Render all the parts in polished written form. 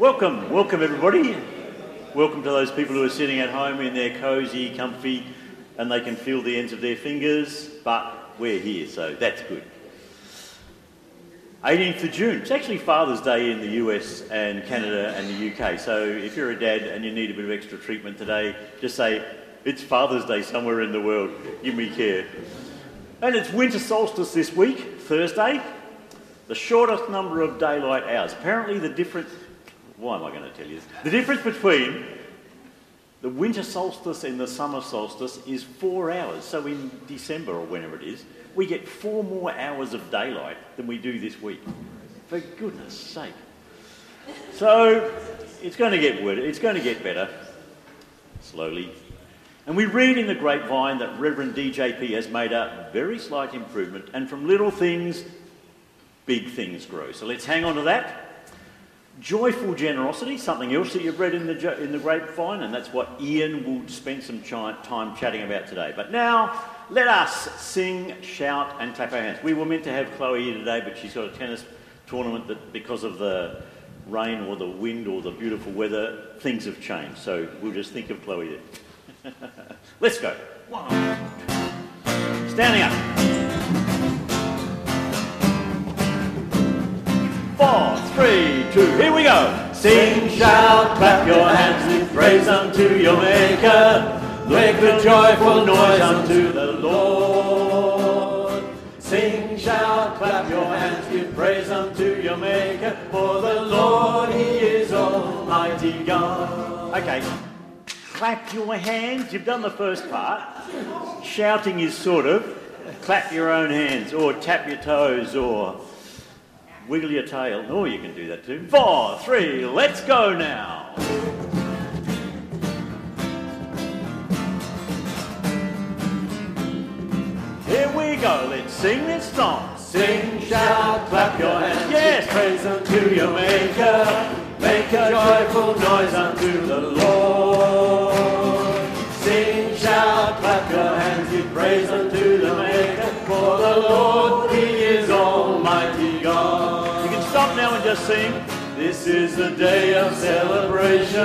Welcome everybody. Welcome to those people who are sitting at home in their cosy, comfy, and they can feel the ends of their fingers, but we're here, so that's good. 18th of June. It's actually Father's Day in the US and Canada and the UK, so if you're a dad and you need a bit of extra treatment today, just say, it's Father's Day somewhere in the world, give me care. And it's winter solstice this week, Thursday, the shortest number of daylight hours. Apparently the difference, why am I going to tell you this? The difference between the winter solstice and the summer solstice is 4 hours. So in December or whenever it is, we get 4 more hours of daylight than we do this week. For goodness sake. So it's going to get wetter. It's going to get better, slowly. And we read in the grapevine that Reverend DJP has made a very slight improvement, and from little things, big things grow. So let's hang on to that. Joyful generosity, something else that you've read in the grapevine, and that's what Ian will spend some time chatting about today. But now, let us sing, shout and clap our hands. We were meant to have Chloe here today, but she's got a tennis tournament that because of the rain or the wind or the beautiful weather, things have changed. So we'll just think of Chloe there. Let's go. 1, standing up. 4, 3, 2, here we go. Sing, shout, clap your hands with praise unto your Maker. Make a joyful noise unto the Lord. Sing, shout, clap your hands with praise unto your Maker. For the Lord, He is Almighty God. Okay, clap your hands. You've done the first part. Shouting is sort of clap your own hands or tap your toes or wiggle your tail. Oh, you can do that too. 4, 3, let's go now. Here we go, let's sing this song. Sing, shout, clap your hands. Yes, praise unto your Maker. Make a joyful noise unto the Lord. Sing, shout, clap your hands, give praise unto the Maker. For the Lord, He is Almighty God. You can stop now and just sing. This is the day of celebration.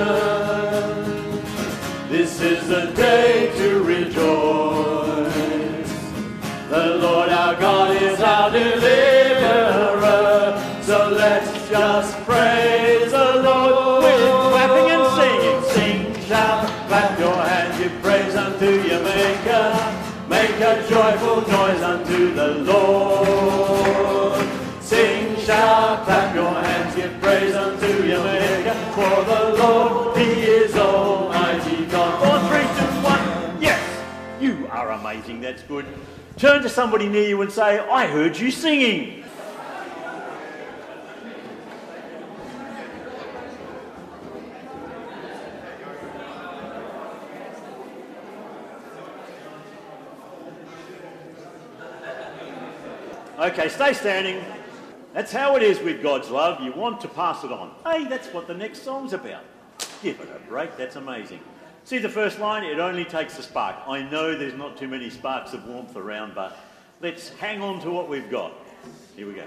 This is the day to rejoice. The Lord our God is our deliverer. So let's just praise the Lord with clapping and singing. Sing, shout, clap your hands, give praise unto your Maker. Make a joyful noise unto the Lord. Sing, shout, clap your hands, give praise unto your Maker. For the Lord, He is Almighty God. 4, 3, 2, 1. Yes, you are amazing. That's good. Turn to somebody near you and say, I heard you singing. Okay, stay standing. That's how it is with God's love. You want to pass it on. Hey, that's what the next song's about. Give it a break. That's amazing. See the first line? It only takes a spark. I know there's not too many sparks of warmth around, but let's hang on to what we've got. Here we go.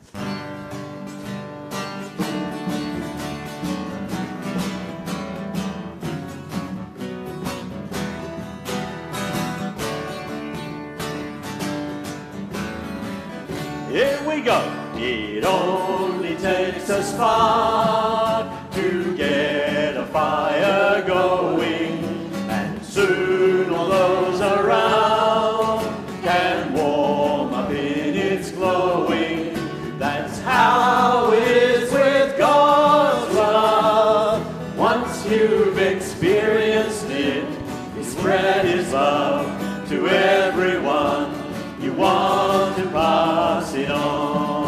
Here we go. It only takes a spark to get a fire going, and soon all those around can warm up in its glowing. That's how it is with God's love. Once you've experienced it, He spread His love to everyone. You want to pass it on.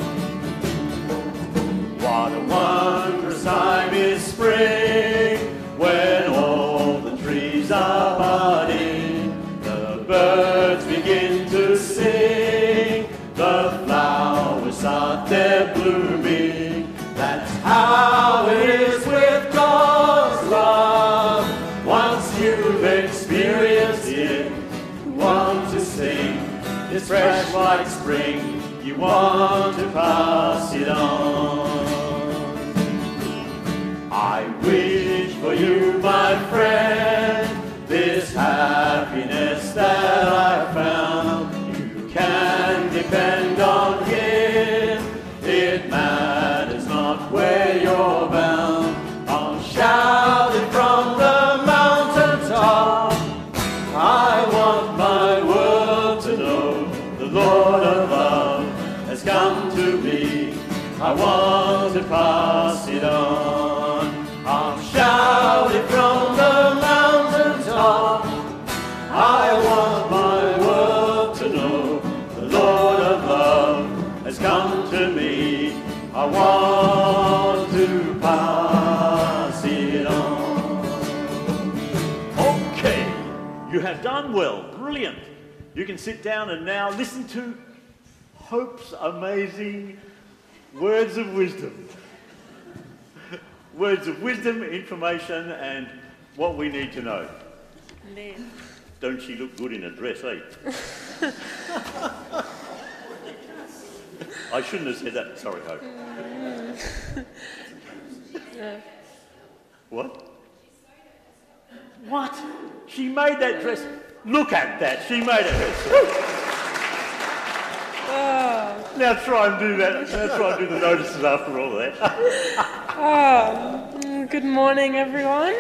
What a wondrous time is spring, when all the trees are budding, the birds begin to sing, the flowers start their blooming. That's how it is with God's love. Once you've experienced it, you want to sing. It's fresh like spring, you want to pass it on. want to pass it on. I'll shout it from the mountain top. I want my world to know the Lord of love has come to me. I want to pass it on. Okay, you have done well. Brilliant. You can sit down and now listen to Hope's amazing words of wisdom. Words of wisdom, information, and what we need to know. Indeed. Don't she look good in a dress, eh? I shouldn't have said that. Sorry, Hope. What? What? She made that dress. Look at that. She made it herself. Oh. Now try and do that. Now try and do the notices after all of that. Good morning, everyone.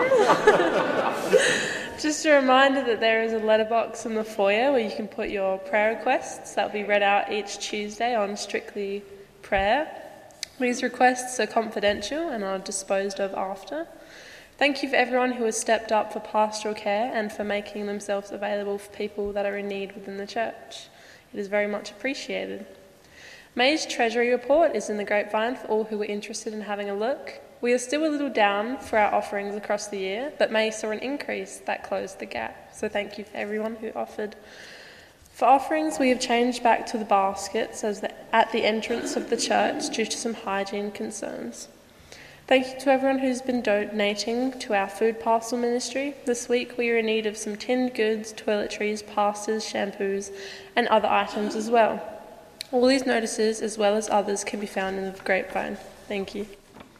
Just a reminder that there is a letterbox in the foyer where you can put your prayer requests. That will be read out each Tuesday on Strictly Prayer. These requests are confidential and are disposed of after. Thank you for everyone who has stepped up for pastoral care and for making themselves available for people that are in need within the church. It is very much appreciated. May's Treasury report is in the grapevine for all who are interested in having a look. We are still a little down for our offerings across the year, but May saw an increase that closed the gap. So thank you for everyone who offered. For offerings, we have changed back to the baskets at the entrance of the church due to some hygiene concerns. Thank you to everyone who's been donating to our food parcel ministry. This week we are in need of some tinned goods, toiletries, pastas, shampoos, and other items as well. All these notices, as well as others, can be found in the grapevine. Thank you.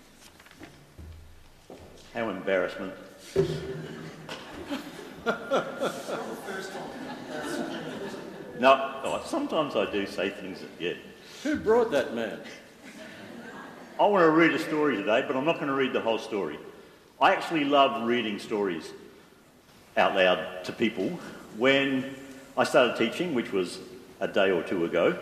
How embarrassment. No, sometimes I do say things that, yeah. Who brought that man? I want to read a story today, but I'm not going to read the whole story. I actually love reading stories out loud to people. When I started teaching, which was a day or two ago,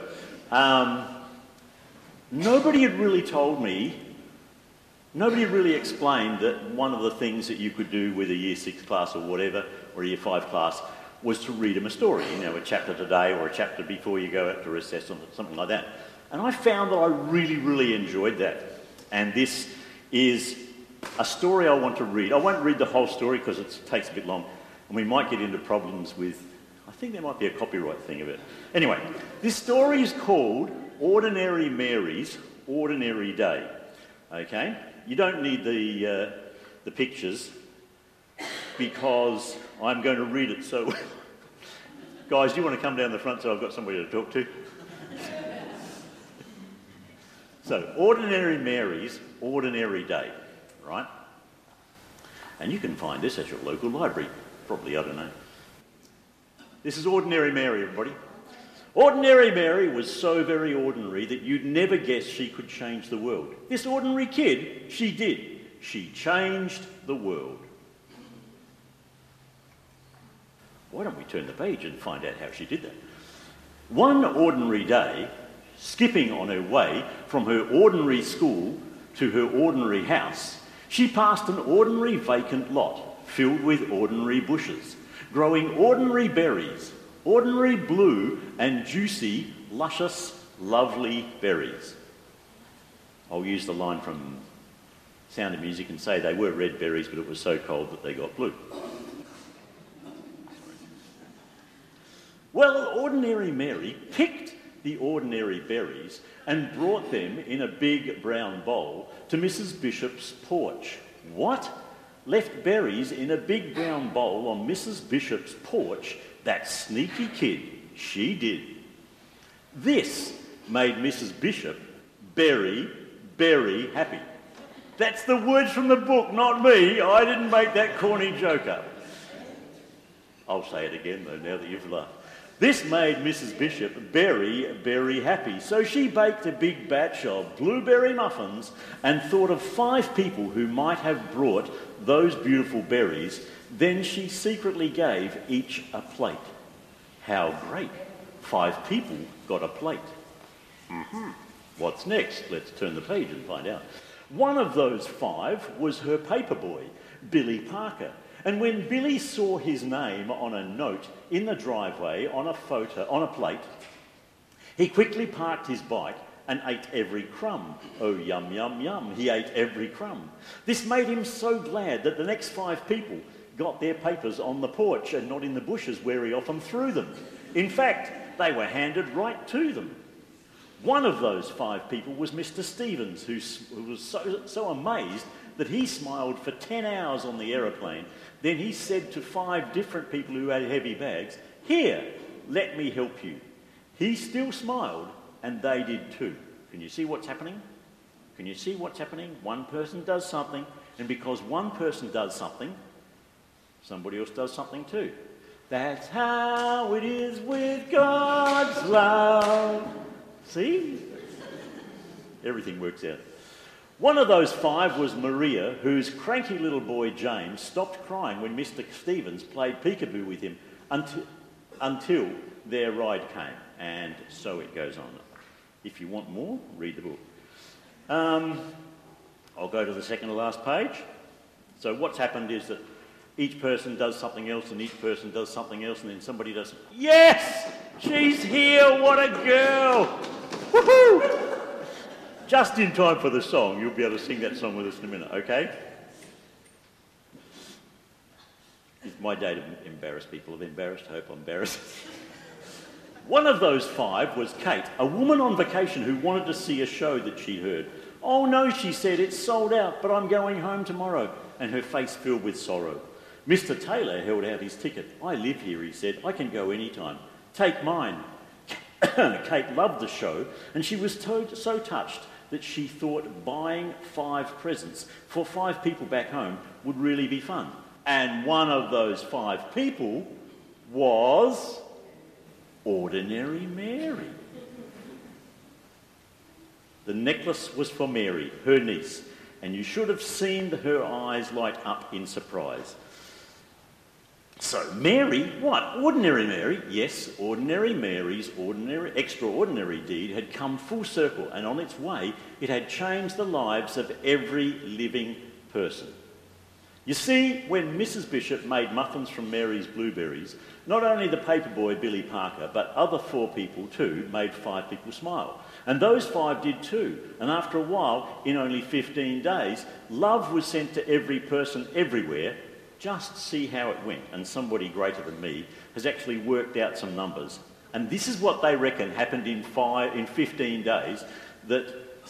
nobody had really told me, nobody had really explained that one of the things that you could do with a Year 6 class or whatever, or a Year 5 class, was to read them a story, a chapter today or a chapter before you go out to recess or something like that. And I found that I really, really enjoyed that. And this is a story I want to read. I won't read the whole story because it takes a bit long, and we might get into problems with, I think there might be a copyright thing of it. Anyway, this story is called Ordinary Mary's Ordinary Day. Okay? You don't need the pictures because I'm going to read it so well. Guys, do you want to come down the front so I've got somebody to talk to? So, Ordinary Mary's Ordinary Day, right? And you can find this at your local library. Probably, I don't know. This is Ordinary Mary, everybody. Ordinary Mary was so very ordinary that you'd never guess she could change the world. This ordinary kid, she did. She changed the world. Why don't we turn the page and find out how she did that? One ordinary day, skipping on her way from her ordinary school to her ordinary house, she passed an ordinary vacant lot filled with ordinary bushes, growing ordinary berries, ordinary blue and juicy, luscious, lovely berries. I'll use the line from Sound of Music and say they were red berries, but it was so cold that they got blue. Well, Ordinary Mary picked the ordinary berries and brought them in a big brown bowl to Mrs. Bishop's porch. What? Left berries in a big brown bowl on Mrs. Bishop's porch? That sneaky kid, she did. This made Mrs. Bishop very, very happy. That's the words from the book, not me. I didn't make that corny joke up. I'll say it again, though, now that you've laughed. This made Mrs. Bishop very, very happy. So she baked a big batch of blueberry muffins and thought of 5 people who might have brought those beautiful berries. Then she secretly gave each a plate. How great. 5 people got a plate. What's next? Let's turn the page and find out. One of those 5 was her paperboy, Billy Parker. And when Billy saw his name on a note in the driveway on a plate, he quickly parked his bike and ate every crumb. Oh, yum, yum, yum. He ate every crumb. This made him so glad that the next 5 people got their papers on the porch and not in the bushes where he often threw them. In fact, they were handed right to them. One of those 5 people was Mr. Stevens, who was so amazed that he smiled for 10 hours on the aeroplane. Then he said to 5 different people who had heavy bags, "Here, let me help you." He still smiled, and they did too. Can you see what's happening? Can you see what's happening? One person does something, and because one person does something, somebody else does something too. That's how it is with God's love. See? Everything works out. One of those 5 was Maria, whose cranky little boy James stopped crying when Mr. Stevens played peekaboo with him until their ride came. And so it goes on. If you want more, read the book. I'll go to the second to last page. So what's happened is that each person does something else and each person does something else and then somebody does... Yes! She's here! What a girl! Woohoo! Just in time for the song. You'll be able to sing that song with us in a minute, okay? It's my day to embarrass people. I've embarrassed Hope, I'm embarrassed. One of those 5 was Kate, a woman on vacation who wanted to see a show that she'd heard. "Oh no," she said, "it's sold out, but I'm going home tomorrow," and her face filled with sorrow. Mr. Taylor held out his ticket. "I live here," he said. "I can go anytime. Take mine." Kate loved the show, and she was so touched that she thought buying 5 presents for 5 people back home would really be fun. And one of those 5 people was Ordinary Mary. The necklace was for Mary, her niece, and you should have seen her eyes light up in surprise. So Mary, what? Ordinary Mary? Yes, Ordinary Mary's extraordinary deed had come full circle, and on its way it had changed the lives of every living person. You see, when Mrs. Bishop made muffins from Mary's blueberries, not only the paperboy Billy Parker, but other 4 people too made 5 people smile. And those 5 did too. And after a while, in only 15 days, love was sent to every person everywhere. Just see how it went. And somebody greater than me has actually worked out some numbers. And this is what they reckon happened in 15 days, that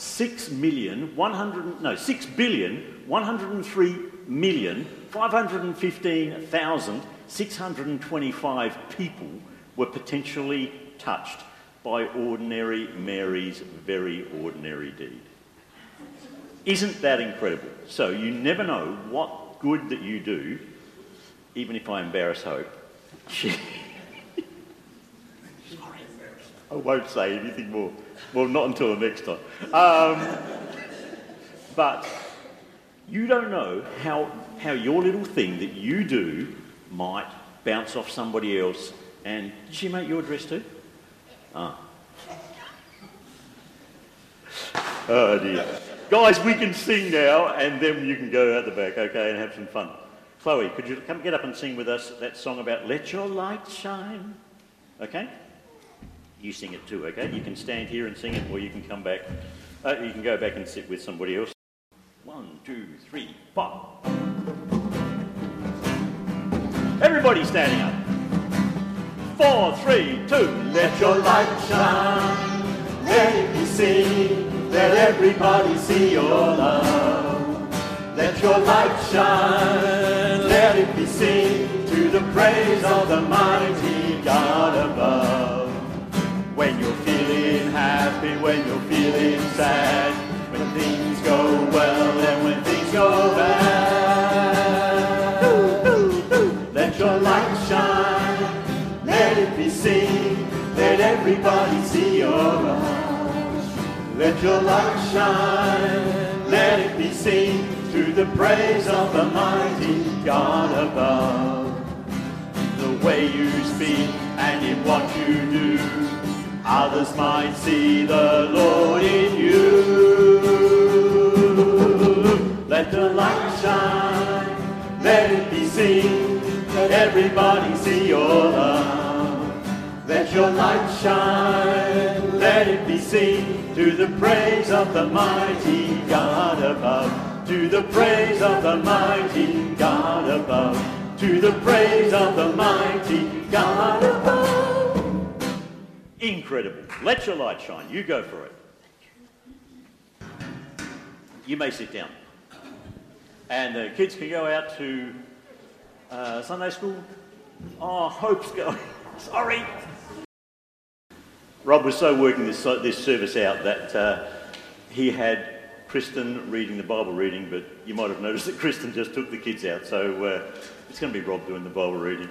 6,103,515,625 people were potentially touched by Ordinary Mary's very ordinary deed. Isn't that incredible? So you never know what good that you do, even if I embarrass Hope. I won't say anything more. Well, not until the next time. But you don't know how your little thing that you do might bounce off somebody else. And did she make your dress too? Ah. Oh dear. Guys, we can sing now, and then you can go out the back, okay, and have some fun. Chloe, could you come get up and sing with us that song about "Let Your Light Shine"? Okay? You sing it too, okay? You can stand here and sing it, or you can come back. You can go back and sit with somebody else. 1, 2, 3, 4. Everybody standing up. 4, 3, 2. Let your light shine, let it be seen, let everybody see your love. Let your light shine, let it be seen, to the praise of the mighty God above. When you're feeling happy, when you're feeling sad, when things go well and when things go bad. Let your light shine, let it be seen, let everybody see your love. Let your light shine, let it be seen, to the praise of the mighty God above. The way you speak and in what you do, others might see the Lord in you. Let the light shine, let it be seen, let everybody see your love. Let your light shine, let it be seen, to the praise of the mighty God above, to the praise of the mighty God above, to the praise of the mighty God above. Incredible. Let your light shine. You go for it. You may sit down. And the kids can go out to Sunday school. Oh, Hope's going. Sorry. Rob was so working this service out that he had Kristen reading the Bible reading, but you might have noticed that Kristen just took the kids out, so it's going to be Rob doing the Bible reading.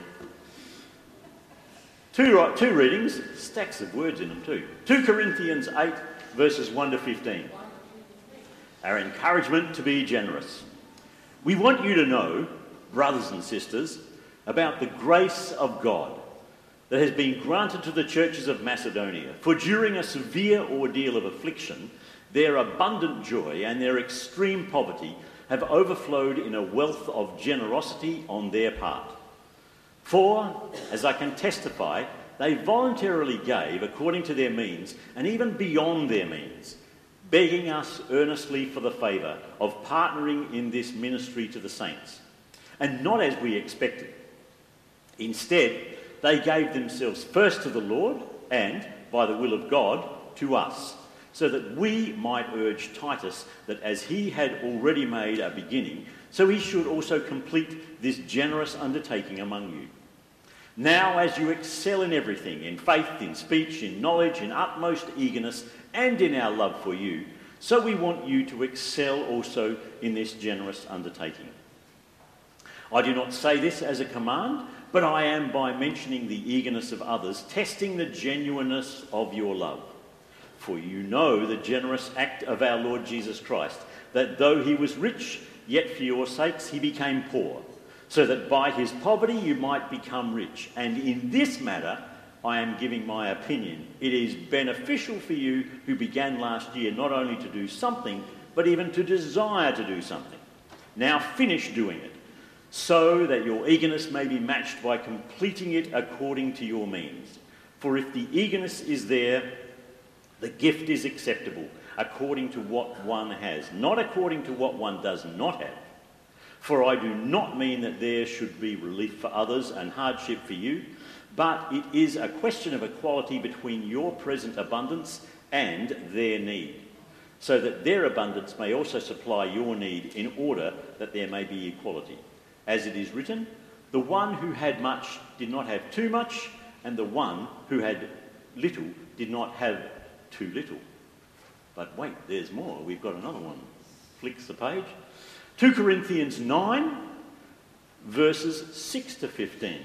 Two readings, stacks of words in them too. 2 Corinthians 8, verses 1 to 15. Our encouragement to be generous. We want you to know, brothers and sisters, about the grace of God that has been granted to the churches of Macedonia. For during a severe ordeal of affliction, their abundant joy and their extreme poverty have overflowed in a wealth of generosity on their part. For, as I can testify, they voluntarily gave according to their means and even beyond their means, begging us earnestly for the favour of partnering in this ministry to the saints, and not as we expected. Instead, they gave themselves first to the Lord and, by the will of God, to us, so that we might urge Titus that as he had already made a beginning, so he should also complete this generous undertaking among you. Now, as you excel in everything, in faith, in speech, in knowledge, in utmost eagerness, and in our love for you, so we want you to excel also in this generous undertaking. I do not say this as a command, but I am, by mentioning the eagerness of others, testing the genuineness of your love. For you know the generous act of our Lord Jesus Christ, that though he was rich, yet for your sakes he became poor, so that by his poverty you might become rich. And in this matter I am giving my opinion. It is beneficial for you who began last year not only to do something, but even to desire to do something. Now finish doing it, so that your eagerness may be matched by completing it according to your means. For if the eagerness is there, the gift is acceptable, according to what one has, not according to what one does not have. For I do not mean that there should be relief for others and hardship for you, but it is a question of equality between your present abundance and their need, so that their abundance may also supply your need, in order that there may be equality. As it is written, the one who had much did not have too much, and the one who had little did not have too little. But wait, there's more. We've got another one. Flicks the page. 2 Corinthians 9, verses 6 to 15.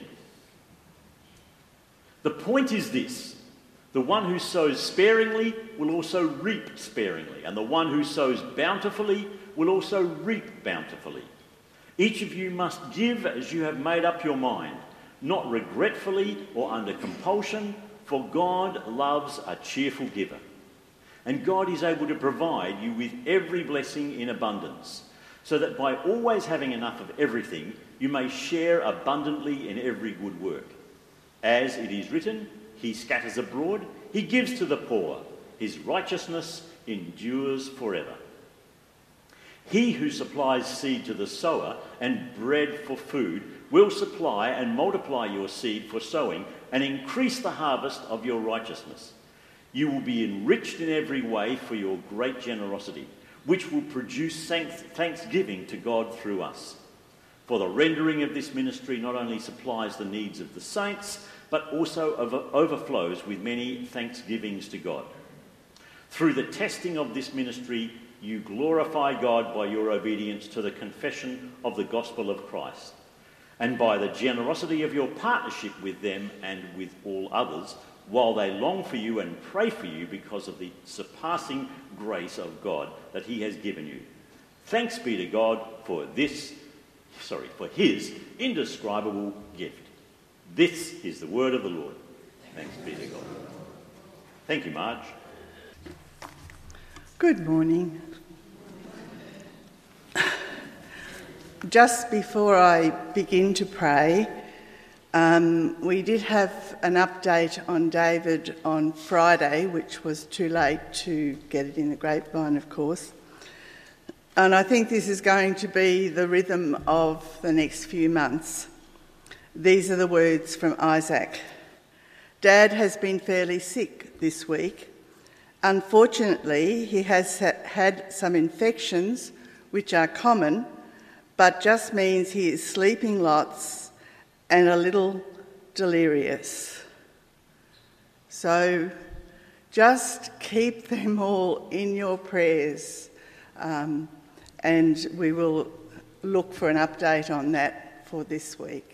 The point is this: the one who sows sparingly will also reap sparingly, and the one who sows bountifully will also reap bountifully. Each of you must give as you have made up your mind, not regretfully or under compulsion, for God loves a cheerful giver. And God is able to provide you with every blessing in abundance, so that by always having enough of everything, you may share abundantly in every good work. As it is written, he scatters abroad, he gives to the poor, his righteousness endures forever. He who supplies seed to the sower and bread for food will supply and multiply your seed for sowing and increase the harvest of your righteousness. You will be enriched in every way for your great generosity, which will produce thanksgiving to God through us. For the rendering of this ministry not only supplies the needs of the saints, but also overflows with many thanksgivings to God. Through the testing of this ministry, you glorify God by your obedience to the confession of the gospel of Christ, and by the generosity of your partnership with them and with all others, while they long for you and pray for you because of the surpassing grace of God that he has given you. Thanks be to God for his indescribable gift. This is the word of the Lord. Thanks be to God. Thank you, Marge. Good morning. Just before I begin to pray, we did have an update on David on Friday, which was too late to get it in the grapevine, of course. And I think this is going to be the rhythm of the next few months. These are the words from Isaac. Dad has been fairly sick this week. Unfortunately, he has had some infections, which are common, but just means he is sleeping lots and a little delirious. So just keep them all in your prayers, and we will look for an update on that for this week.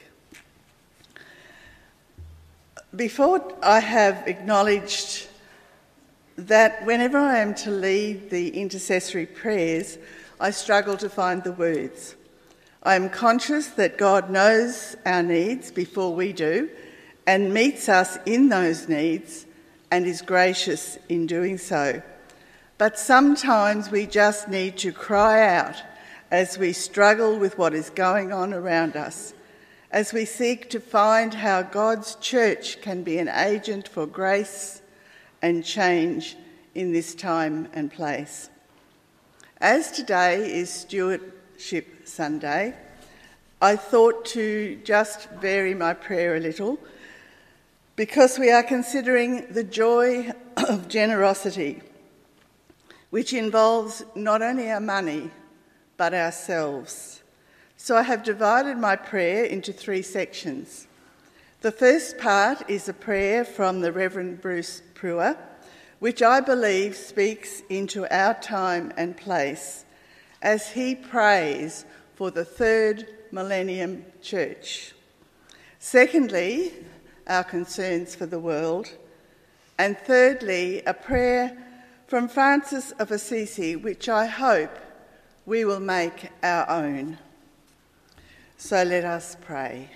Before I have acknowledged that whenever I am to lead the intercessory prayers, I struggle to find the words. I am conscious that God knows our needs before we do and meets us in those needs and is gracious in doing so. But sometimes we just need to cry out as we struggle with what is going on around us, as we seek to find how God's church can be an agent for grace and change in this time and place. As today is Stewardship Sunday, I thought to just vary my prayer a little because we are considering the joy of generosity, which involves not only our money but ourselves. So I have divided my prayer into 3 sections. The first part is a prayer from the Reverend Bruce Brewer, which I believe speaks into our time and place as he prays for the 3rd millennium church. Secondly, our concerns for the world. And thirdly, a prayer from Francis of Assisi, which I hope we will make our own. So let us pray.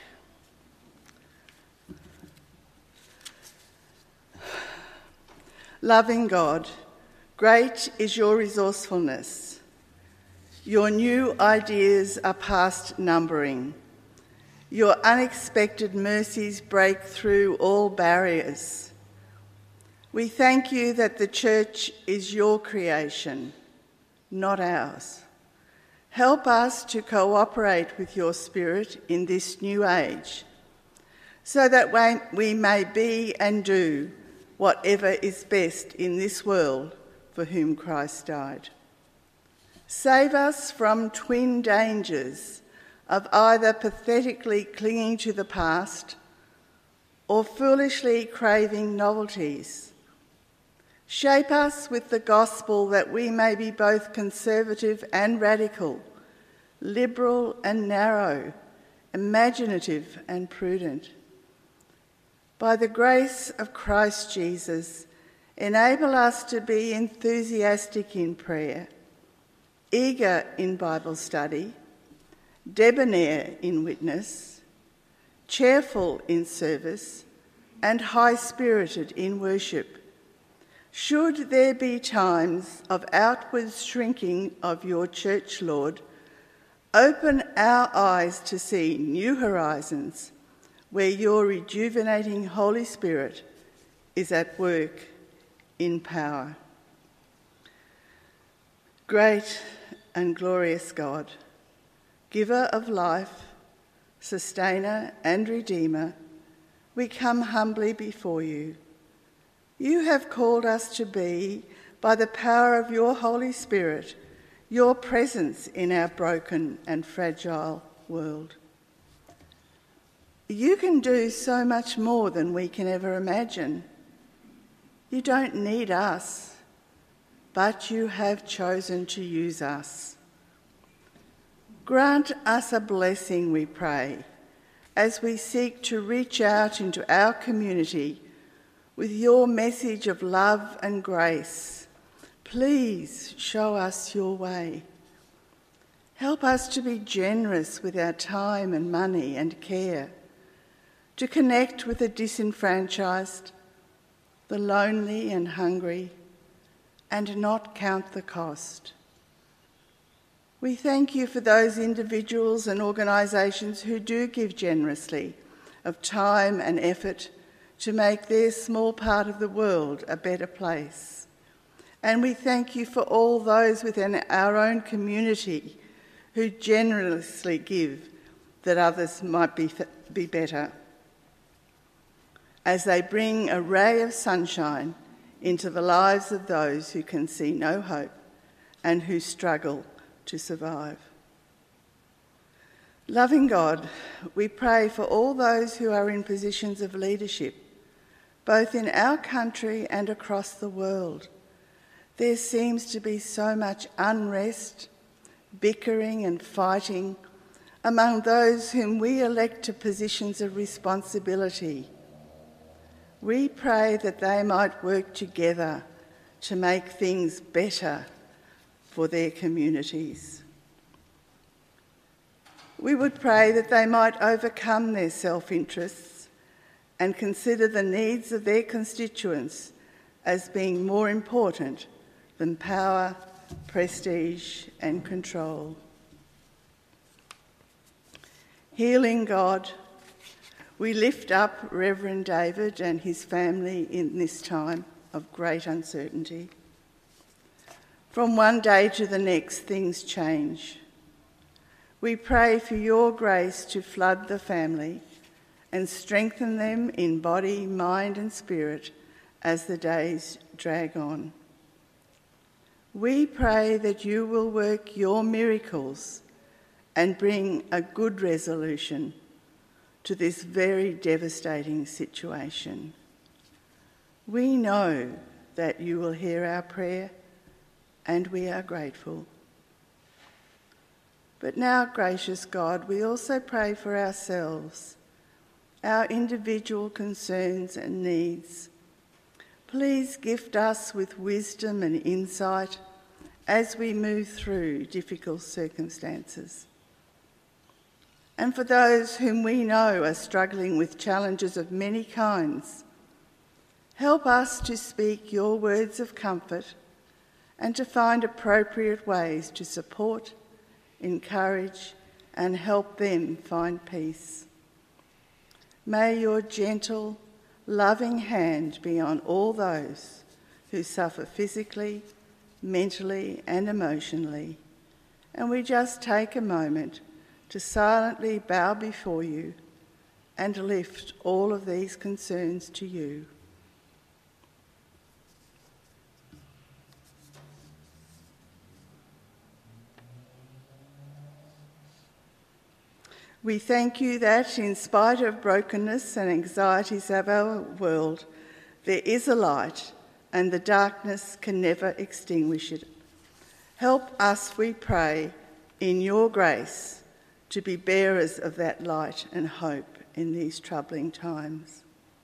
Loving God, great is your resourcefulness. Your new ideas are past numbering. Your unexpected mercies break through all barriers. We thank you that the church is your creation, not ours. Help us to cooperate with your Spirit in this new age, so that we may be and do whatever is best in this world for whom Christ died. Save us from twin dangers of either pathetically clinging to the past or foolishly craving novelties. Shape us with the gospel that we may be both conservative and radical, liberal and narrow, imaginative and prudent. By the grace of Christ Jesus, enable us to be enthusiastic in prayer, eager in Bible study, debonair in witness, cheerful in service, and high-spirited in worship. Should there be times of outward shrinking of your church, Lord, open our eyes to see new horizons where your rejuvenating Holy Spirit is at work in power. Great and glorious God, giver of life, sustainer and redeemer, we come humbly before you. You have called us to be, by the power of your Holy Spirit, your presence in our broken and fragile world. You can do so much more than we can ever imagine. You don't need us, but you have chosen to use us. Grant us a blessing, we pray, as we seek to reach out into our community with your message of love and grace. Please show us your way. Help us to be generous with our time and money and care, to connect with the disenfranchised, the lonely and hungry, and not count the cost. We thank you for those individuals and organisations who do give generously of time and effort to make their small part of the world a better place. And we thank you for all those within our own community who generously give that others might be better, as they bring a ray of sunshine into the lives of those who can see no hope and who struggle to survive. Loving God, we pray for all those who are in positions of leadership, both in our country and across the world. There seems to be so much unrest, bickering and fighting among those whom we elect to positions of responsibility. We pray that they might work together to make things better for their communities. We would pray that they might overcome their self-interests and consider the needs of their constituents as being more important than power, prestige and control. Healing God, we lift up Reverend David and his family in this time of great uncertainty. From one day to the next, things change. We pray for your grace to flood the family and strengthen them in body, mind and spirit as the days drag on. We pray that you will work your miracles and bring a good resolution to this very devastating situation. We know that you will hear our prayer, and we are grateful. But now, gracious God, we also pray for ourselves, our individual concerns and needs. Please gift us with wisdom and insight as we move through difficult circumstances. And for those whom we know are struggling with challenges of many kinds, help us to speak your words of comfort and to find appropriate ways to support, encourage, and help them find peace. May your gentle, loving hand be on all those who suffer physically, mentally, and emotionally. And we just take a moment to silently bow before you and lift all of these concerns to you. We thank you that, in spite of brokenness and anxieties of our world, there is a light and the darkness can never extinguish it. Help us, we pray, in your grace to be bearers of that light and hope in these troubling times.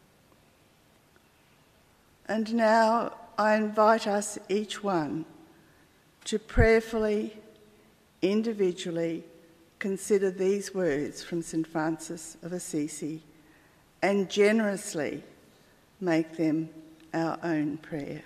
And now I invite us each one to prayerfully, individually, consider these words from St. Francis of Assisi and generously make them our own prayer.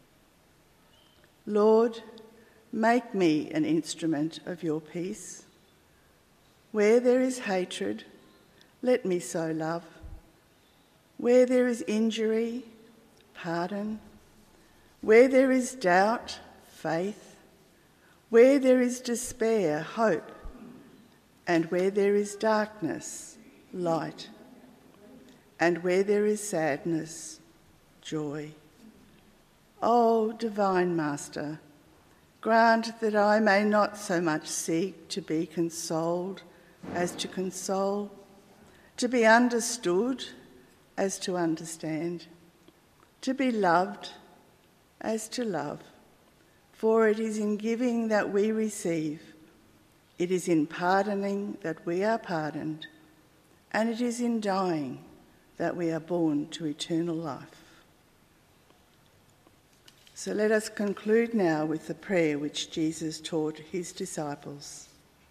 Lord, make me an instrument of your peace. Where there is hatred, let me sow love. Where there is injury, pardon. Where there is doubt, faith. Where there is despair, hope. And where there is darkness, light. And where there is sadness, joy. O Divine Master, grant that I may not so much seek to be consoled as to console, to be understood as to understand, to be loved as to love. For it is in giving that we receive, it is in pardoning that we are pardoned, and it is in dying that we are born to eternal life. So let us conclude now with the prayer which Jesus taught his disciples.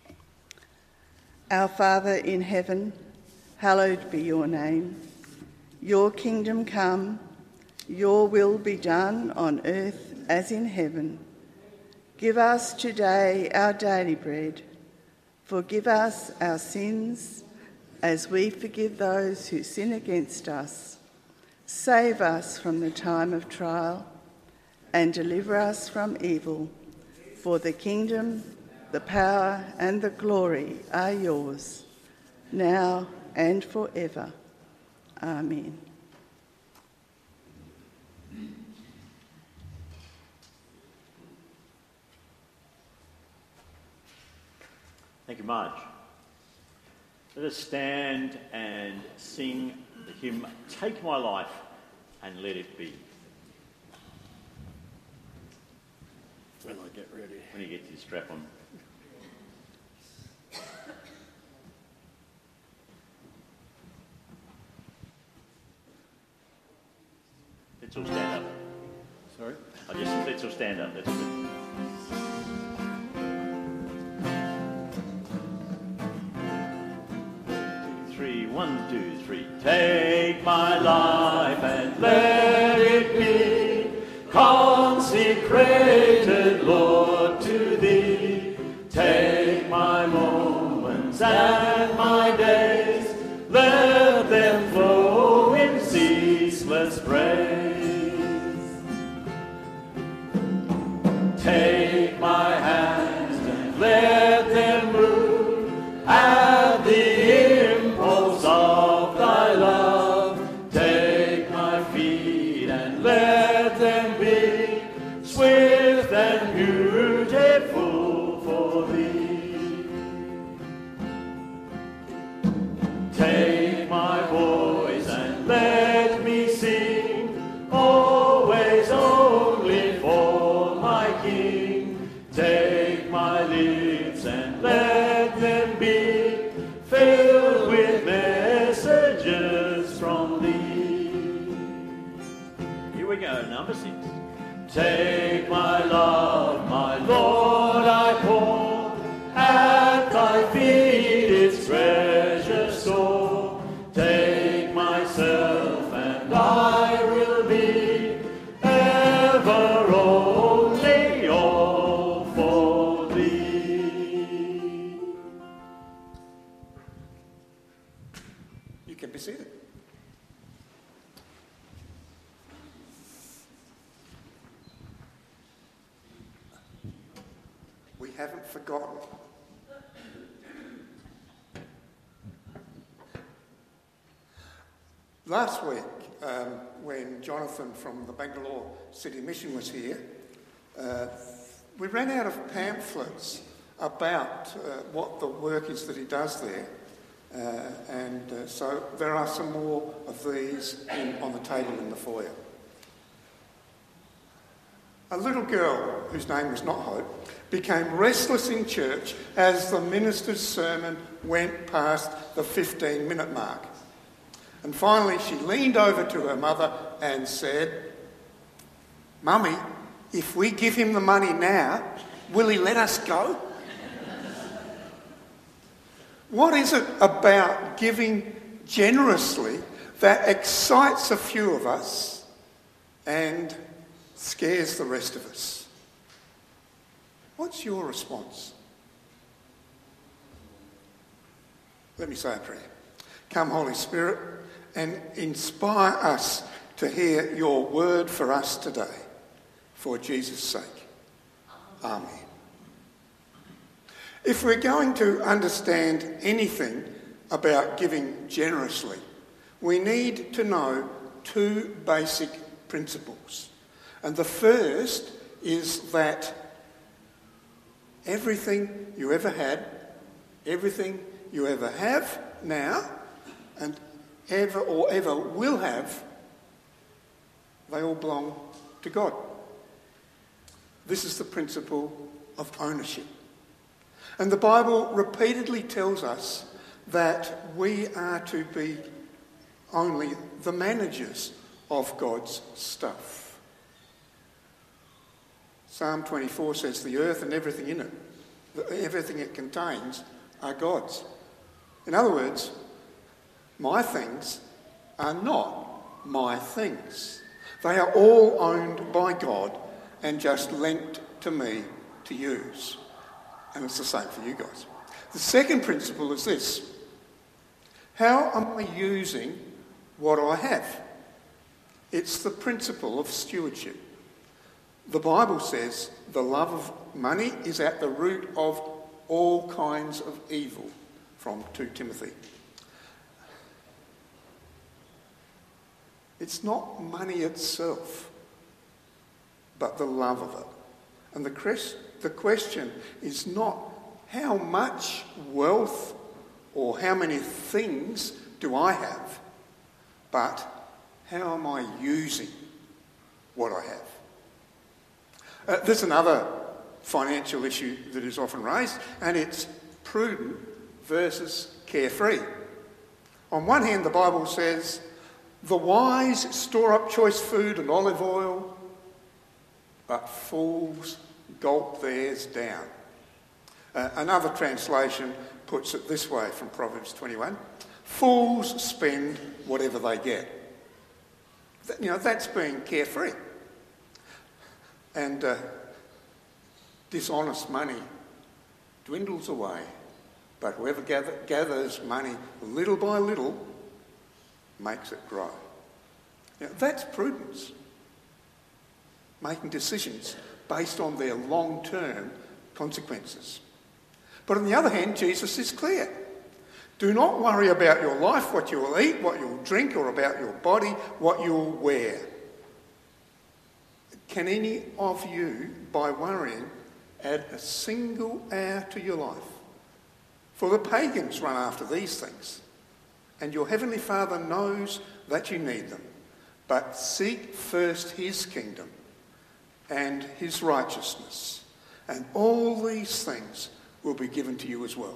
Our Father in heaven, hallowed be your name. Your kingdom come, Your will be done on earth as in heaven. Give us today our daily bread. Forgive us our sins as we forgive those who sin against us. Save us from the time of trial and deliver us from evil. For the kingdom, the power and the glory are yours, now and forever. Amen. Thank you, Marge. Let us stand and sing the hymn, Take My Life and Let It Be. When I get ready. When you get your strap on. Let's all stand up. Sorry? Let's all stand up. That's good. 1, 2, 3. Take my life and let it be consecrated, Lord, to Thee. Take my moments and my days, let them flow in ceaseless praise. Take my hands and let them move at the impulse of Thy love. Take my feet and let them be swift and beautiful for Thee. Take my voice and let me sing, always only for my King. Take my lips and let them be filled with messages from Thee. Here we go, number 6. Take my love, my Lord, I pour at Thy feet its precious store. Take myself and I will be ever only all for Thee. You can be seated. We haven't forgotten. Last week, when Jonathan from the Bangalore City Mission was here, we ran out of pamphlets about what the work is that he does there. So there are some more of these on the table in the foyer. A little girl, whose name was not Hope, became restless in church as the minister's sermon went past the 15-minute mark. And finally she leaned over to her mother and said, "Mummy, if we give him the money now, will he let us go?" What is it about giving generously that excites a few of us and scares the rest of us? What's your response? Let me say a prayer. Come, Holy Spirit, and inspire us to hear your word for us today, for Jesus' sake. Amen. If we're going to understand anything about giving generously, we need to know 2 basic principles. And the first is that everything you ever had, everything you ever have now, and ever will have, they all belong to God. This is the principle of ownership. And the Bible repeatedly tells us that we are to be only the managers of God's stuff. Psalm 24 says the earth and everything in it, everything it contains, are God's. In other words, my things are not my things. They are all owned by God and just lent to me to use. And it's the same for you guys. The second principle is this: how am I using what I have? It's the principle of stewardship. The Bible says the love of money is at the root of all kinds of evil, from 2 Timothy. It's not money itself, but the love of it. And the question is not how much wealth or how many things do I have, but how am I using what I have? There's another financial issue that is often raised, and it's prudent versus carefree. On one hand, the Bible says, the wise store up choice food and olive oil, but fools gulp theirs down. Another translation puts it this way from Proverbs 21, fools spend whatever they get. That's being carefree. And dishonest money dwindles away, but whoever gathers money little by little makes it grow. That's prudence, making decisions based on their long-term consequences. But on the other hand, Jesus is clear. Do not worry about your life, what you will eat, what you will drink, or about your body, what you will wear. Can any of you, by worrying, add a single hour to your life? For the pagans run after these things, and your heavenly Father knows that you need them. But seek first his kingdom and his righteousness, and all these things will be given to you as well.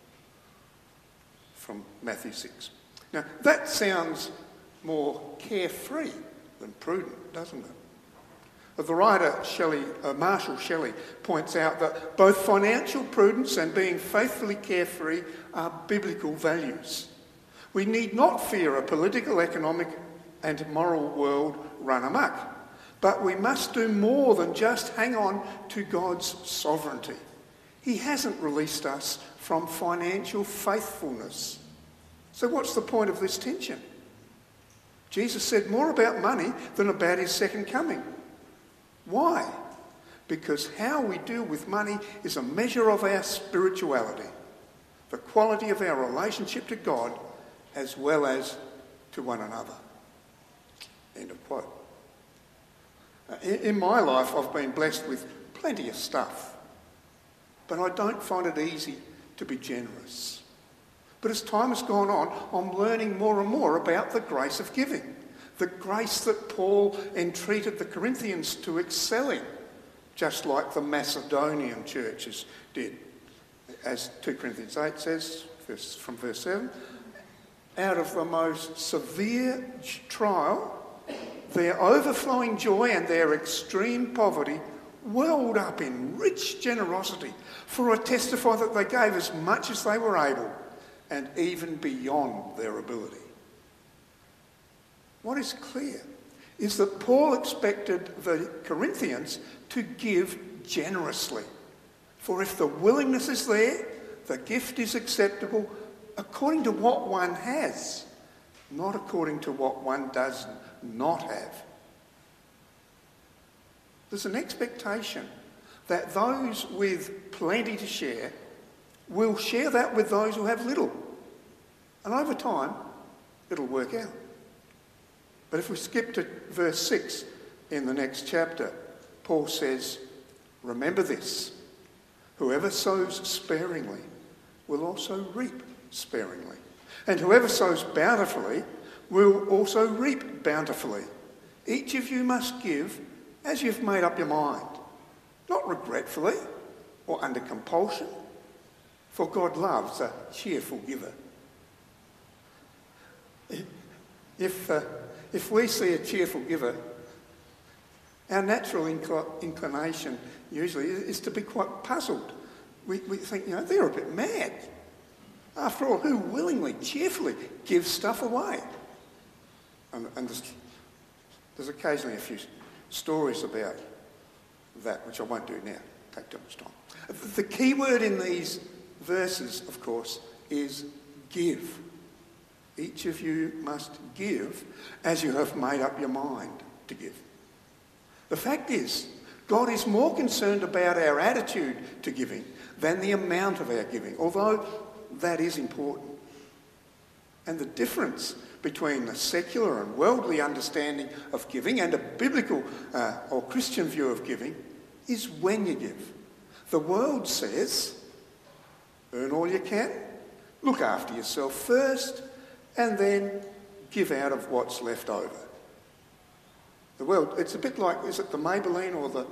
From Matthew 6. Now, that sounds more carefree than prudent, doesn't it? The writer Marshall Shelley points out that both financial prudence and being faithfully carefree are biblical values. We need not fear a political, economic and moral world run amok, but we must do more than just hang on to God's sovereignty. He hasn't released us from financial faithfulness. So what's the point of this tension? Jesus said more about money than about his second coming. Why? Because how we deal with money is a measure of our spirituality, the quality of our relationship to God as well as to one another. End of quote. In my life, I've been blessed with plenty of stuff, but I don't find it easy to be generous. But as time has gone on, I'm learning more and more about the grace of giving. The grace that Paul entreated the Corinthians to excel in, just like the Macedonian churches did. As 2 Corinthians 8 says, from verse 7, out of the most severe trial, their overflowing joy and their extreme poverty welled up in rich generosity, for I testify that they gave as much as they were able, and even beyond their ability. What is clear is that Paul expected the Corinthians to give generously. For if the willingness is there, the gift is acceptable according to what one has, not according to what one does not have. There's an expectation that those with plenty to share will share that with those who have little. And over time, it'll work out. But if we skip to verse 6 in the next chapter, Paul says, remember this, whoever sows sparingly will also reap sparingly. And whoever sows bountifully will also reap bountifully. Each of you must give as you've made up your mind, not regretfully or under compulsion, for God loves a cheerful giver. If we see a cheerful giver, our natural inclination usually is to be quite puzzled. We think, they're a bit mad. After all, who willingly, cheerfully gives stuff away? And There's occasionally a few stories about that, which I won't do now. Take too much time. The key word in these verses, of course, is give. Each of you must give as you have made up your mind to give. The fact is, God is more concerned about our attitude to giving than the amount of our giving, although that is important. And the difference between the secular and worldly understanding of giving and a biblical or Christian view of giving is when you give. The world says, earn all you can, look after yourself first, and then give out of what's left over. The world, it's a bit like, is it the Maybelline or the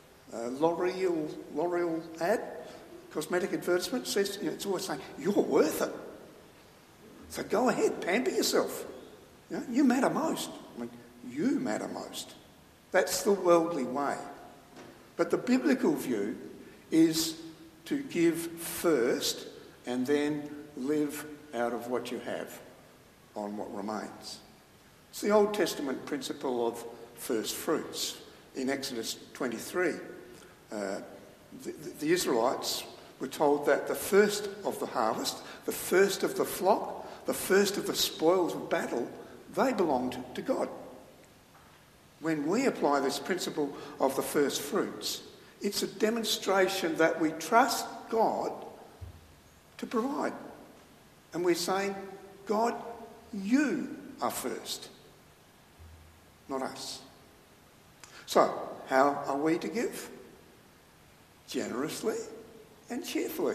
L'Oreal ad, cosmetic advertisement, says, it's always saying, you're worth it. So go ahead, pamper yourself. You matter most. You matter most. That's the worldly way. But the biblical view is to give first and then live out of what you have on what remains. It's the Old Testament principle of first fruits. In Exodus 23, the Israelites were told that the first of the harvest, the first of the flock, the first of the spoils of battle, they belonged to God. When we apply this principle of the first fruits, it's a demonstration that we trust God to provide. And we're saying, God, you are first, not us. So, how are we to give? Generously and cheerfully.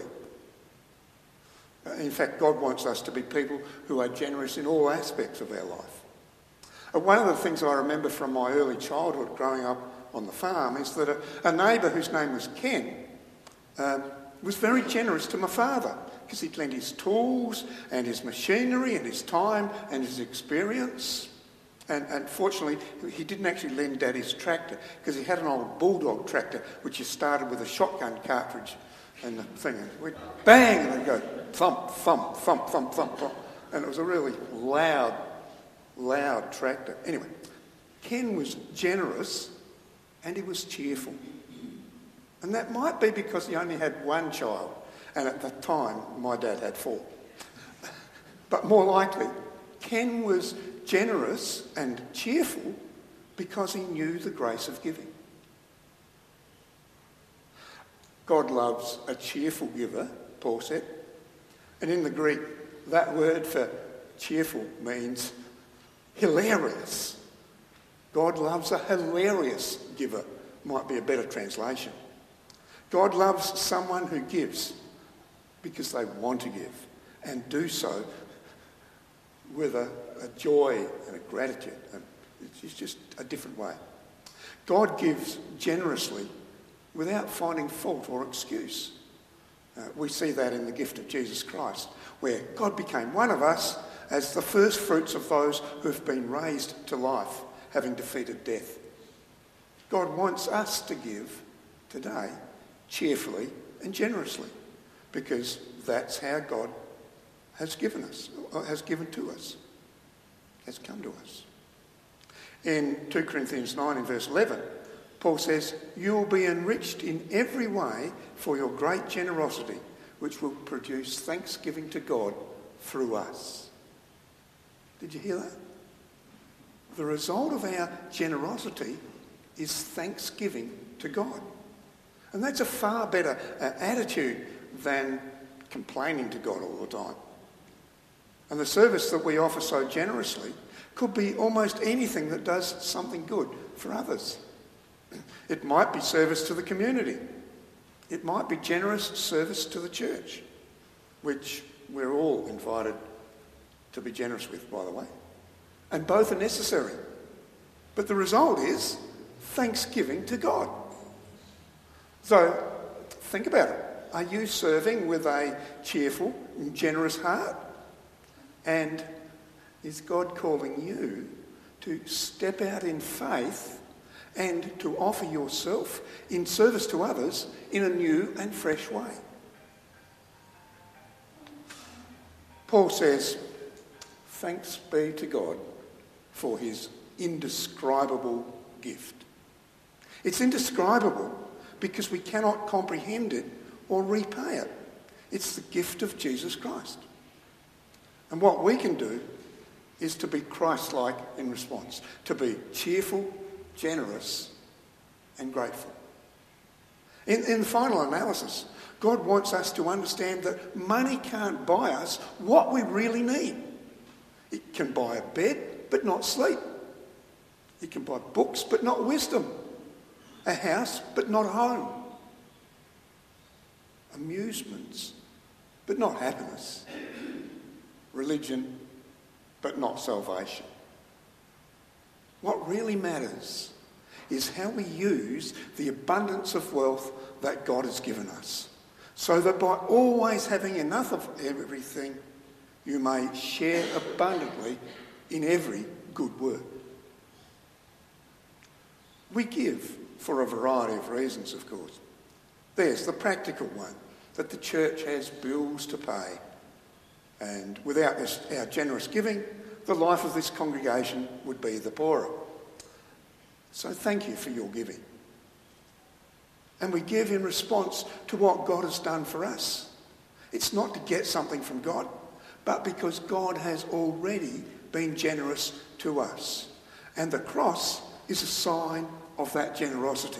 In fact, God wants us to be people who are generous in all aspects of our life. One of the things I remember from my early childhood growing up on the farm is that a neighbour whose name was Ken was very generous to my father because he'd lent his tools and his machinery and his time and his experience. And fortunately, he didn't actually lend Dad his tractor because he had an old Bulldog tractor which he started with a shotgun cartridge and the thing, and we'd bang, and it'd go thump, thump, thump, thump, thump, thump. And it was a really loud tractor. Anyway, Ken was generous and he was cheerful. And that might be because he only had one child, and at the time my dad had 4. But more likely, Ken was generous and cheerful because he knew the grace of giving. God loves a cheerful giver, Paul said. And in the Greek, that word for cheerful means hilarious. God loves a hilarious giver, might be a better translation. God loves someone who gives because they want to give and do so with a joy and a gratitude. And it's just a different way. God gives generously without finding fault or excuse. We see that in the gift of Jesus Christ, where God became one of us as the first fruits of those who have been raised to life, having defeated death. God wants us to give today cheerfully and generously, because that's how God has given us, or has given to us, has come to us. In 2 Corinthians 9 in verse 11, Paul says, you will be enriched in every way for your great generosity, which will produce thanksgiving to God through us. Did you hear that? The result of our generosity is thanksgiving to God. And that's a far better attitude than complaining to God all the time. And the service that we offer so generously could be almost anything that does something good for others. It might be service to the community. It might be generous service to the church, which we're all invited to be generous with, by the way. And both are necessary. But the result is thanksgiving to God. So think about it. Are you serving with a cheerful and generous heart? And is God calling you to step out in faith and to offer yourself in service to others in a new and fresh way? Paul says, thanks be to God for his indescribable gift. It's indescribable because we cannot comprehend it or repay it. It's the gift of Jesus Christ. And what we can do is to be Christ-like in response, to be cheerful, generous, and grateful. In the final analysis, God wants us to understand that money can't buy us what we really need. It can buy a bed, but not sleep. It can buy books, but not wisdom. A house, but not a home. Amusements, but not happiness. Religion, but not salvation. What really matters is how we use the abundance of wealth that God has given us, so that by always having enough of everything, you may share abundantly in every good work. We give for a variety of reasons, of course. There's the practical one, that the church has bills to pay, and without our generous giving, the life of this congregation would be the poorer. So thank you for your giving. And we give in response to what God has done for us. It's not to get something from God, but because God has already been generous to us. And the cross is a sign of that generosity.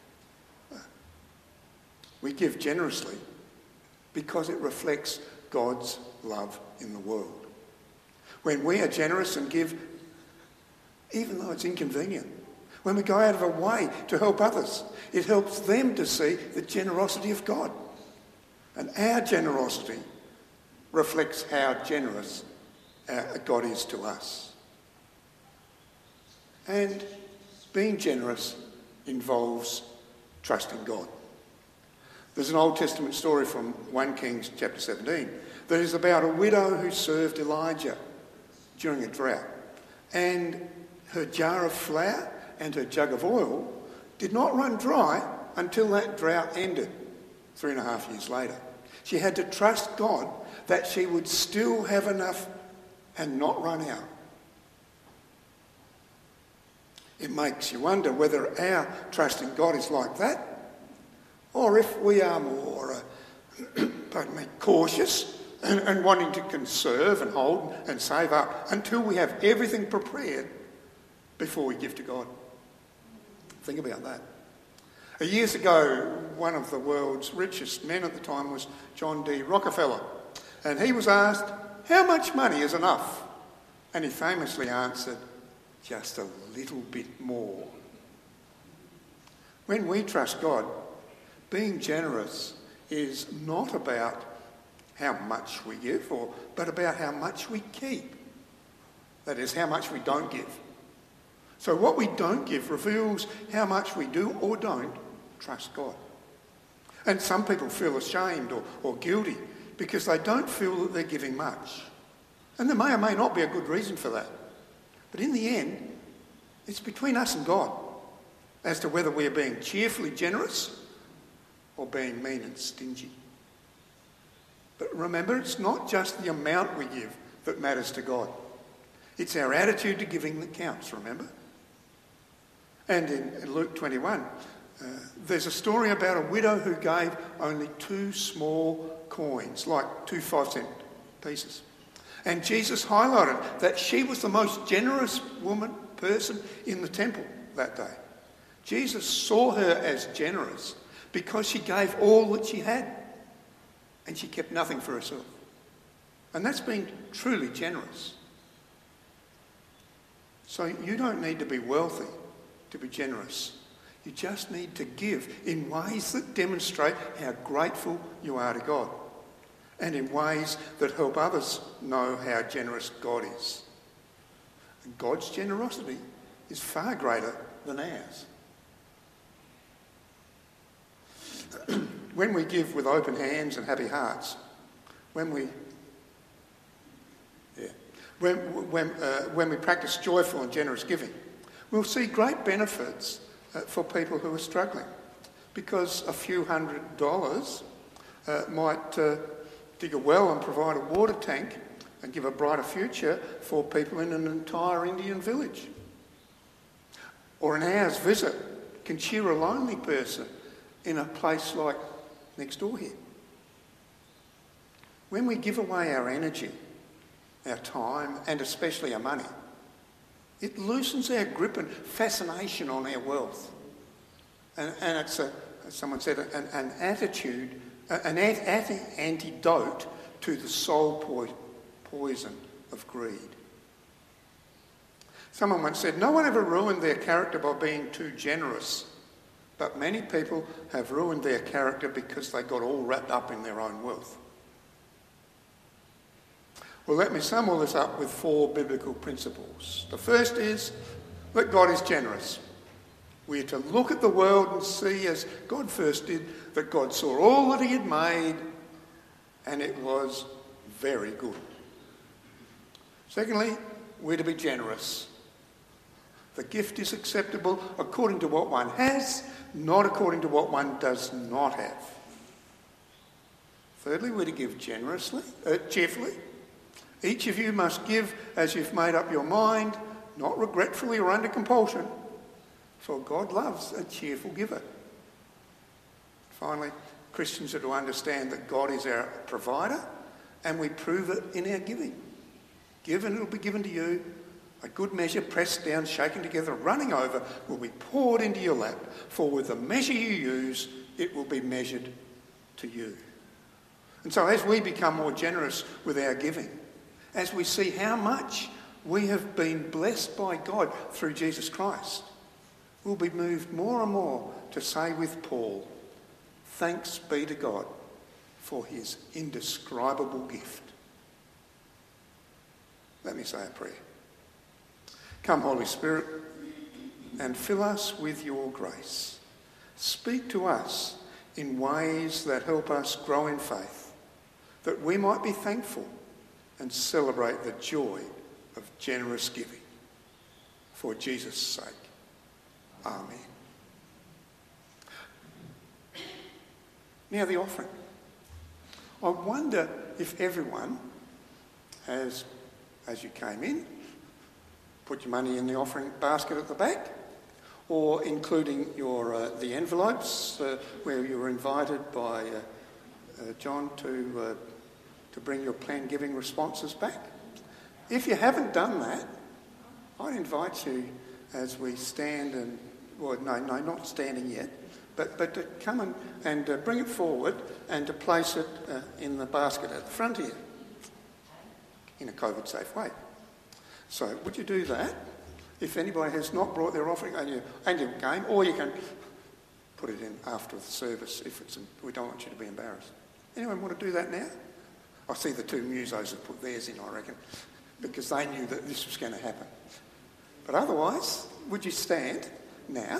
We give generously because it reflects God's love in the world. When we are generous and give, even though it's inconvenient, when we go out of our way to help others, it helps them to see the generosity of God. And our generosity reflects how generous God is to us. And being generous involves trusting God. There's an Old Testament story from 1 Kings chapter 17 that is about a widow who served Elijah during a drought. And her jar of flour and her jug of oil did not run dry until that drought ended 3.5 years later. She had to trust God that she would still have enough and not run out. It makes you wonder whether our trust in God is like that, or if we are more, cautious and wanting to conserve and hold and save up until we have everything prepared before we give to God. Think about that. Years ago, one of the world's richest men at the time was John D. Rockefeller, and he was asked, "How much money is enough?" And he famously answered, "Just a little bit more." When we trust God, being generous is not about how much we give, but about how much we keep. That is, how much we don't give. So what we don't give reveals how much we do or don't trust God. And some people feel ashamed or guilty because they don't feel that they're giving much. And there may or may not be a good reason for that. But in the end, it's between us and God as to whether we are being cheerfully generous or being mean and stingy. But remember, it's not just the amount we give that matters to God. It's our attitude to giving that counts, remember? And in Luke 21, there's a story about a widow who gave only 2 small coins, like 2 5-cent pieces. And Jesus highlighted that she was the most generous person in the temple that day. Jesus saw her as generous because she gave all that she had and she kept nothing for herself. And that's being truly generous. So you don't need to be wealthy to be generous. You just need to give in ways that demonstrate how grateful you are to God and in ways that help others know how generous God is. And God's generosity is far greater than ours. When we give with open hands and happy hearts, when we practice joyful and generous giving, we'll see great benefits for people who are struggling, because a few $100s might dig a well and provide a water tank and give a brighter future for people in an entire Indian village. or an hour's visit can cheer a lonely person in a place like next door here. When we give away our energy, our time, and especially our money, it loosens our grip and fascination on our wealth. And it's, as someone said, an attitude, an antidote to the soul poison of greed. Someone once said, no one ever ruined their character by being too generous, but many people have ruined their character because they got all wrapped up in their own wealth. Well, let me sum all this up with 4 biblical principles. The first is that God is generous. We are to look at the world and see, as God first did, that God saw all that he had made and it was very good. Secondly, we're to be generous. The gift is acceptable according to what one has, not according to what one does not have. Thirdly, we're to give cheerfully. Each of you must give as you've made up your mind, not regretfully or under compulsion, for God loves a cheerful giver. Finally, Christians are to understand that God is our provider, and we prove it in our giving. Give and it will be given to you. A good measure, pressed down, shaken together, running over, will be poured into your lap. For with the measure you use, it will be measured to you. And so as we become more generous with our giving, as we see how much we have been blessed by God through Jesus Christ, we'll be moved more and more to say with Paul, thanks be to God for his indescribable gift. Let me say a prayer. Come, Holy Spirit, and fill us with your grace. Speak to us in ways that help us grow in faith, that we might be thankful and celebrate the joy of generous giving. For Jesus' sake. Amen. Now the offering. I wonder if everyone has, as you came in, put your money in the offering basket at the back, or including your the envelopes where you were invited by John to bring your planned giving responses back. If you haven't done that, I'd invite you as we stand and, well, no, not standing yet, but to come and bring it forward and to place it in the basket at the front here in a COVID-safe way. So would you do that? If anybody has not brought their offering and you came, or you can put it in after the service if we don't want you to be embarrassed. Anyone want to do that now? I see the 2 musos have put theirs in, I reckon, because they knew that this was going to happen. But otherwise, would you stand now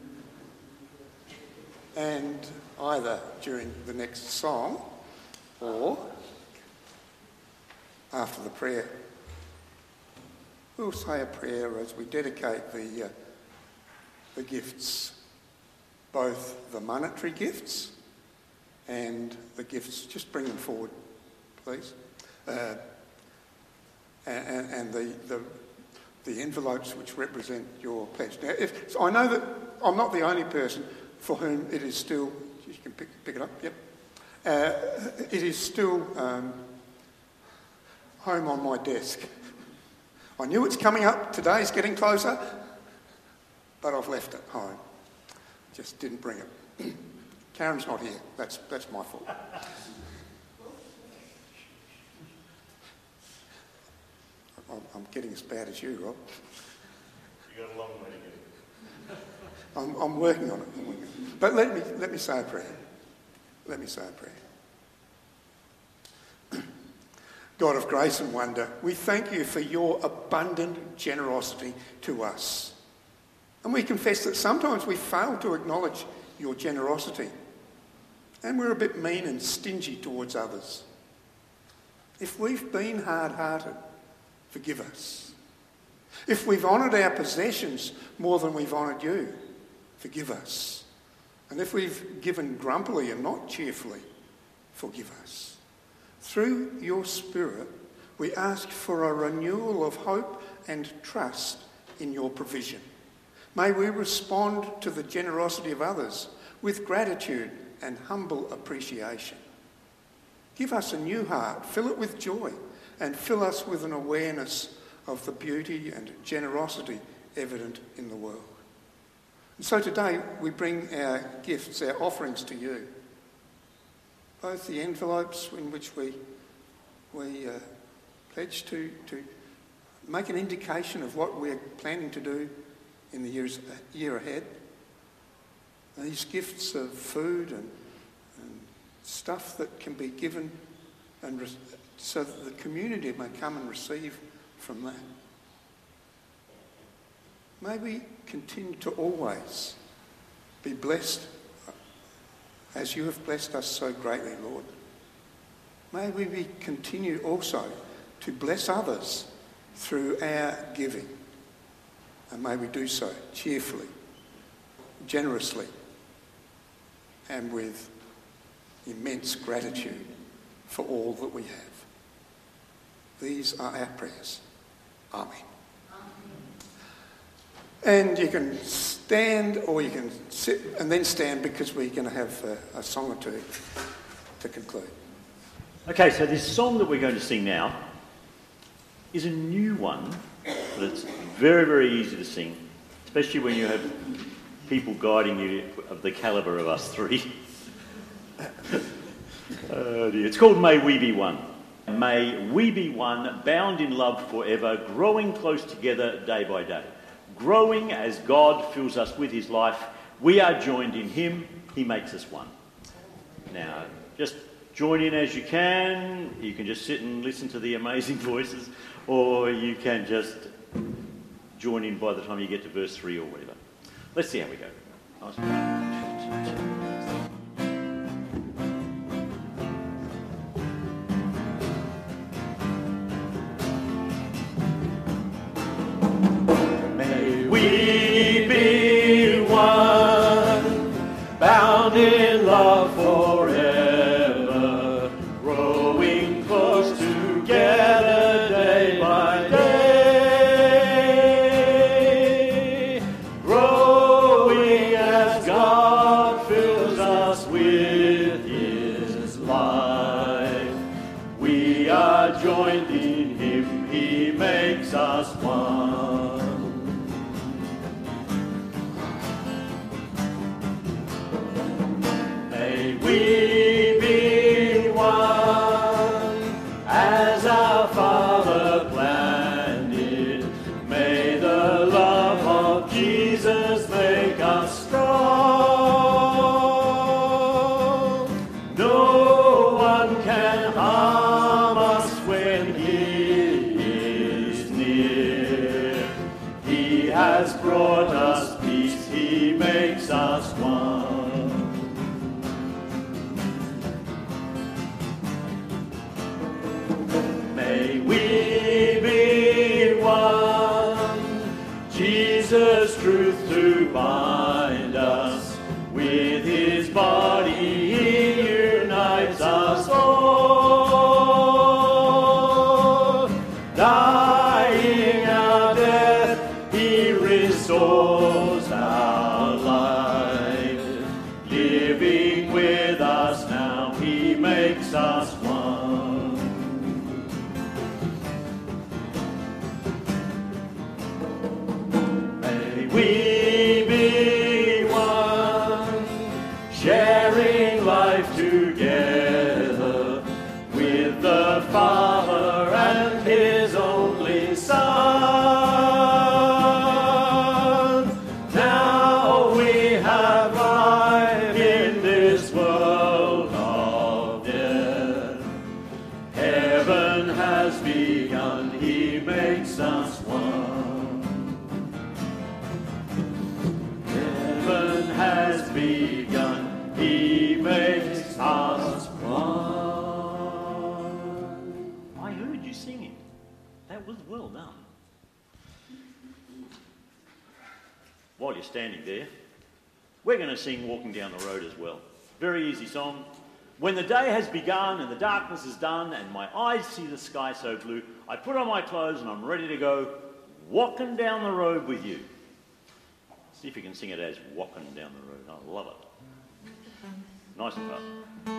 and either during the next song or after the prayer, we'll say a prayer as we dedicate the gifts, both the monetary gifts and the gifts. Just bring them forward, please. And the envelopes which represent your pledge. Now, so I know that I'm not the only person for whom it is still. You can pick it up. Yep. It is still home on my desk. I knew it's coming up. Today's getting closer, but I've left it home. Just didn't bring it. Karen's not here. That's my fault. I'm getting as bad as you, Rob. You've got a long way to go. I'm working on it. But let me say a prayer. Let me say a prayer. God of grace and wonder, we thank you for your abundant generosity to us. And we confess that sometimes we fail to acknowledge your generosity. And we're a bit mean and stingy towards others. If we've been hard-hearted, forgive us. If we've honoured our possessions more than we've honoured you, forgive us. And if we've given grumpily and not cheerfully, forgive us. Through your Spirit, we ask for a renewal of hope and trust in your provision. May we respond to the generosity of others with gratitude and humble appreciation. Give us a new heart, fill it with joy, and fill us with an awareness of the beauty and generosity evident in the world. And so today we bring our gifts, our offerings to you. Both the envelopes in which we pledge to make an indication of what we're planning to do in the year ahead. These gifts of food and stuff that can be given so that the community may come and receive from that. May we continue to always be blessed as you have blessed us so greatly, Lord. May we continue also to bless others through our giving. And may we do so cheerfully, generously, and with immense gratitude for all that we have. These are our prayers. Amen. And you can stand or you can sit and then stand because we're going to have a song or two to conclude. Okay, so this song that we're going to sing now is a new one, but it's very, very easy to sing, especially when you have people guiding you of the calibre of us three. Oh dear. It's called May We Be One. May we be one, bound in love forever, growing close together day by day. Growing as God fills us with his life, we are joined in him, he makes us one. Now, just join in as you can. You can just sit and listen to the amazing voices, or you can just join in by the time you get to verse 3 or whatever. Let's see how we go. May we be one, bound in love forever, growing close together day by day, growing as God fills us with his life. We are joined in him, he makes us one. May we be one as our Father planned it. May the love of Jesus make us strong. No one can harm us when he is near. He has brought us peace, he makes us one. May we be one, Jesus' truth to bind us. With his body he unites us all. Dying our death, he restores our life. Living with us now, he makes us one. May we be one, sharing life together with the Father and his only Son. Now we have life in this world of death. Heaven has begun, he makes us one. Heaven has begun, he makes us one. I heard you singing. That was well done. While you're standing there, we're going to sing Walking Down the Road as well. Very easy song. When the day has begun and the darkness is done and my eyes see the sky so blue, I put on my clothes and I'm ready to go walking down the road with you. See if you can sing it as walking down the road. I love it. Nice and fast.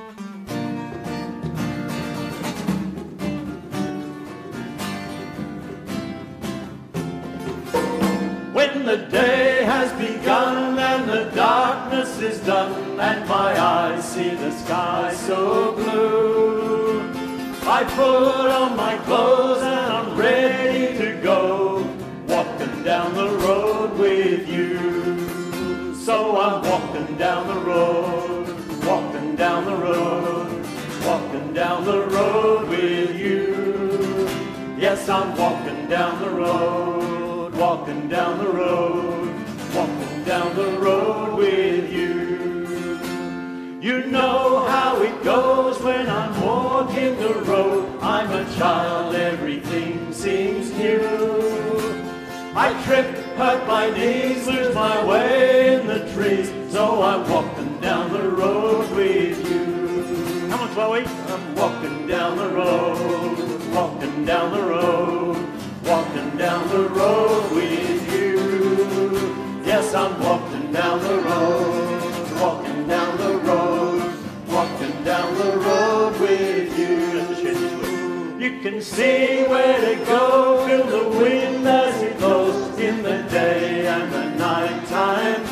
When the day has begun and the darkness is done and my eyes see the sky so blue, I put on my clothes and I'm ready to go, walking down the road with you. So I'm walking down the road, walking down the road, walking down the road with you. Yes, I'm walking down the road, walking down the road, walking down the road with you. You know how it goes when I'm walking the road. I'm a child, everything seems new. I trip, hurt my knees, lose my way in the trees, so I'm walking down the road with you. Come on, Chloe. I'm walking down the road, walking down the road, walking down the road with you. Yes, I'm walking down the road, walking down the road, walking down the road with you. You can see where to go, feel the wind as it blows, in the day and the night time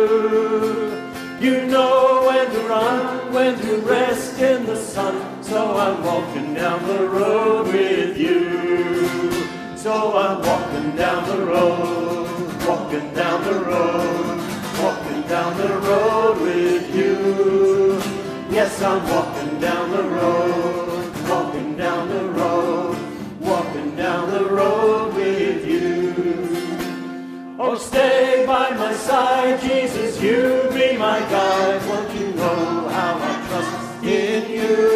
too. You know when to run, when to rest in the sun, so I'm walking down the road with you. So I'm walking down the road, walking down the road, walking down the road with you. Yes, I'm walking down the road, walking down the road, walking down the road with you. Oh, stay by my side, Jesus, you be my guide. Won't you know how I trust in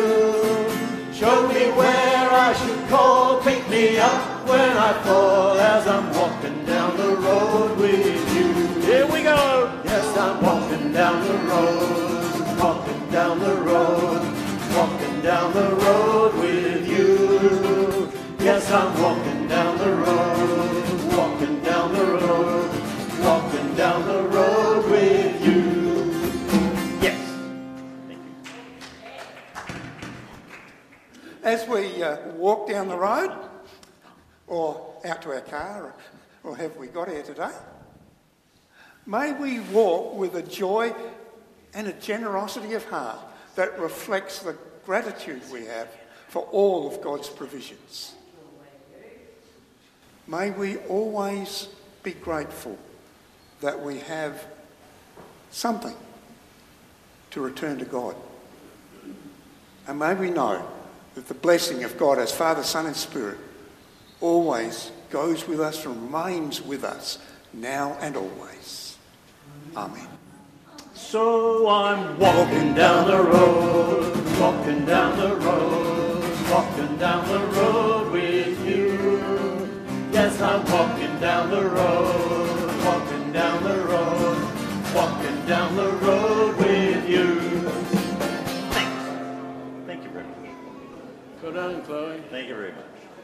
you? Show me where I should call, pick me up when I fall, as I'm walking down the road with you. Here we go! Yes, I'm walking down the road, walking down the road, walking down the road with you. Yes, I'm walking down the road, walking down the road, walking down the road with you. Yes. Thank you. As we walk down the road, or out to our car, or have we got here today, may we walk with a joy and a generosity of heart that reflects the gratitude we have for all of God's provisions. May we always be grateful that we have something to return to God. And may we know that the blessing of God as Father, Son and Spirit always goes with us and remains with us now and always. Amen. So I'm walking down the road, walking down the road, walking down the road with you. Yes, I'm walking down the road, walking down the road, walking down the road with you. Thanks. Thank you very much. Go down, Chloe. Thank you very much.